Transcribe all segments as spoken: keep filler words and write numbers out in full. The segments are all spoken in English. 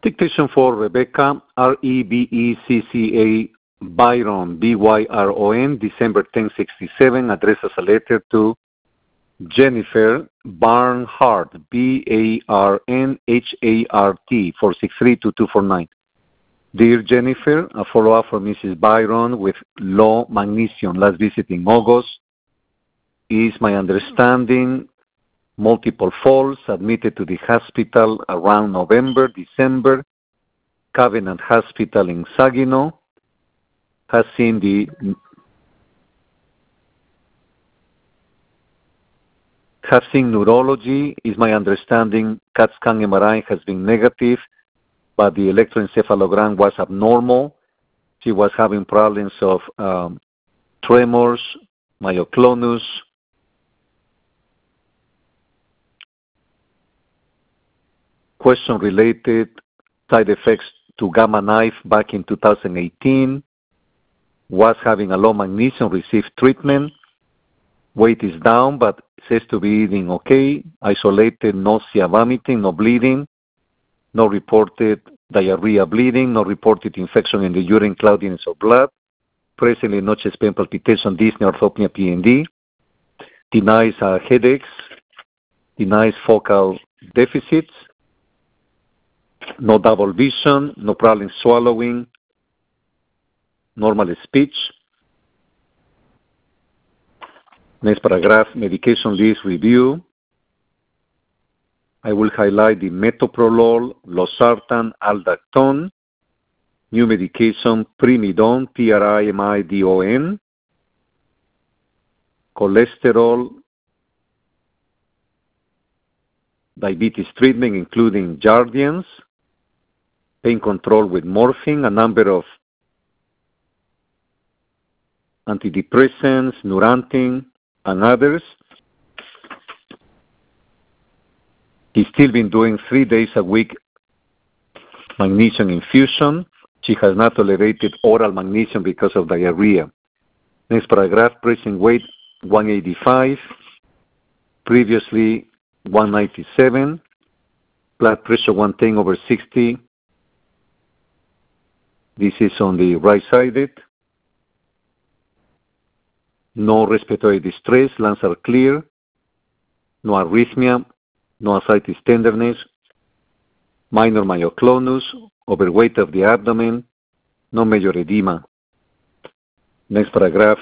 Dictation for Rebecca, R E B E C C A Byron, B Y R O N, December tenth, sixty-seven, addressed as a letter to Jennifer Barnhart, B A R N H A R T, four six three, two two four nine. Dear Jennifer, a follow-up for Missus Byron with low magnesium, last visit in August. Is my understanding multiple falls, admitted to the hospital around November, December, Covenant Hospital in Saginaw, has seen the have seen neurology. Is my understanding CAT scan M R I has been negative, but the electroencephalogram was abnormal. She was having problems of um, tremors, myoclonus, question related side effects to gamma knife back in two thousand eighteen, was having a low magnesium, received treatment, weight is down, but says to be eating okay, isolated nausea, vomiting, no bleeding, no reported diarrhea, bleeding, no reported infection in the urine, cloudiness of blood, presently no chest pain, palpitation, dyspnea, orthopnea, P N D, denies uh, headaches, denies focal deficits, no double vision, no problem swallowing, normal speech. Next paragraph, medication list review. I will highlight the metoprolol, losartan, aldactone, new medication, primidone, P R I M I D O N, cholesterol, diabetes treatment, including Jardiance, pain control with morphine, a number of antidepressants, Neurontin, and others. He's still been doing three days a week magnesium infusion. She has not tolerated oral magnesium because of diarrhea. Next paragraph, present weight one eighty-five, previously one ninety-seven, blood pressure one ten over sixty. This is on the right-sided. No respiratory distress, lungs are clear, no arrhythmia, no ascites tenderness, minor myoclonus, overweight of the abdomen, no major edema. Next paragraph.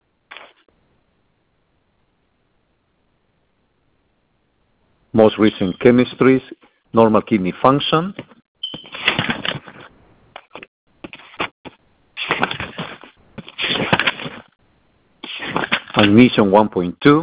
Most recent chemistries, normal kidney function. Magnesium one point two.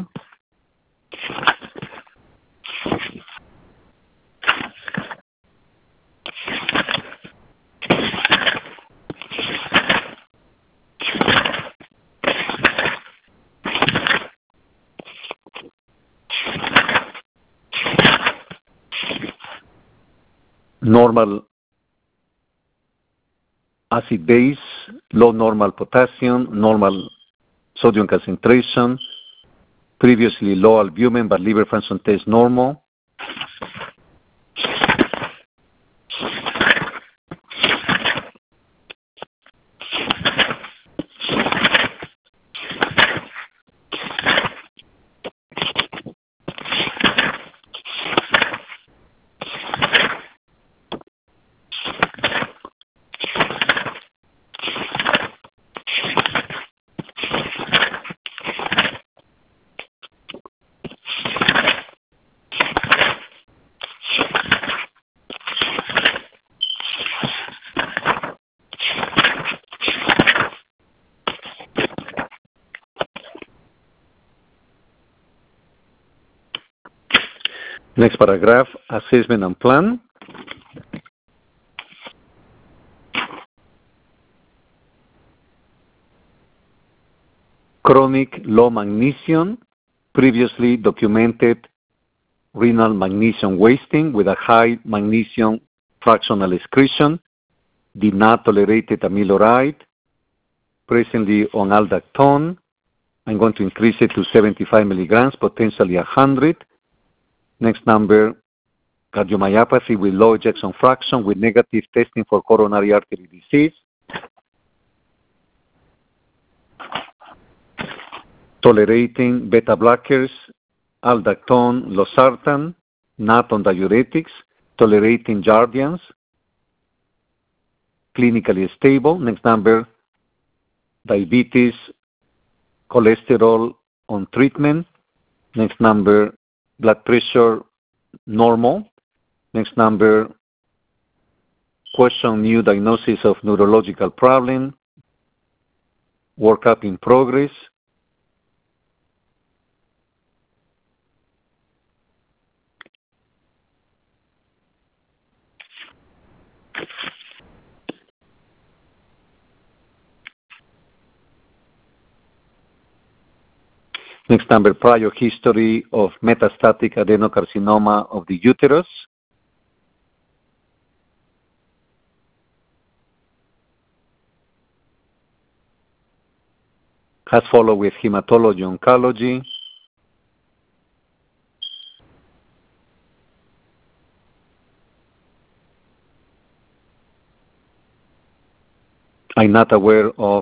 Normal acid base, low normal potassium, normal sodium concentration, previously low albumin, but liver function test normal. Next paragraph, assessment and plan. Chronic low magnesium, previously documented renal magnesium wasting with a high magnesium fractional excretion, did not tolerate amiloride, presently on aldactone. I'm going to increase it to seventy-five milligrams, potentially one hundred. Next number, cardiomyopathy with low ejection fraction with negative testing for coronary artery disease. Tolerating beta blockers, aldactone, losartan, not on diuretics. Tolerating Jardiance, clinically stable. Next number, diabetes, cholesterol on treatment. Next number, blood pressure normal. Next number, question new diagnosis of neurological problem. Workup in progress. Next number, prior history of metastatic adenocarcinoma of the uterus. Has followed with hematology oncology. I'm not aware of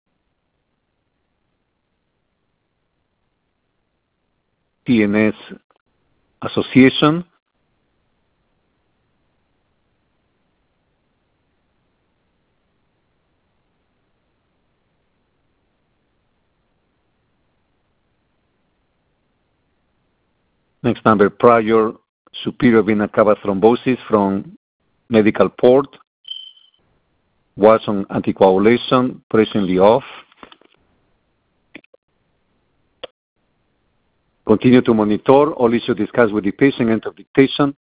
T N S association. Next number, prior superior vena cava thrombosis from medical port. Was on anticoagulation, presently off. Continue to monitor all issues discussed with the patient, end of dictation.